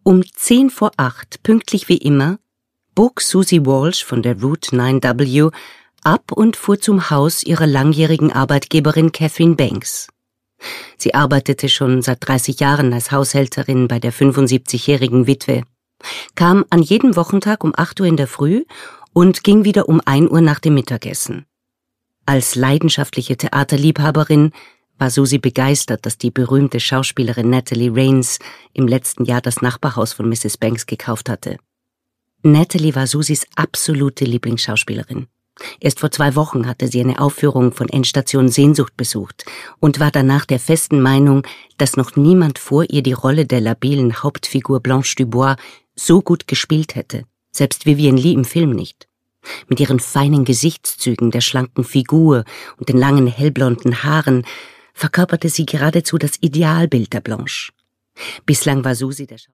Um 7:10, pünktlich wie immer, bog Susie Walsh von der Route 9W ab und fuhr zum Haus ihrer langjährigen Arbeitgeberin Catherine Banks. Sie arbeitete schon seit 30 Jahren als Haushälterin bei der 75-jährigen Witwe, kam an jedem Wochentag um 8 Uhr in der Früh und ging wieder um 1 Uhr nach dem Mittagessen. Als leidenschaftliche Theaterliebhaberin war Susie begeistert, dass die berühmte Schauspielerin Natalie Raines im letzten Jahr das Nachbarhaus von Mrs. Banks gekauft hatte. Natalie war Susies absolute Lieblingsschauspielerin. Erst vor 2 Wochen hatte sie eine Aufführung von Endstation Sehnsucht besucht und war danach der festen Meinung, dass noch niemand vor ihr die Rolle der labilen Hauptfigur Blanche Dubois so gut gespielt hätte, selbst Vivien Leigh im Film nicht. Mit ihren feinen Gesichtszügen, der schlanken Figur und den langen hellblonden Haaren verkörperte sie geradezu das Idealbild der Blanche. Bislang war Susie der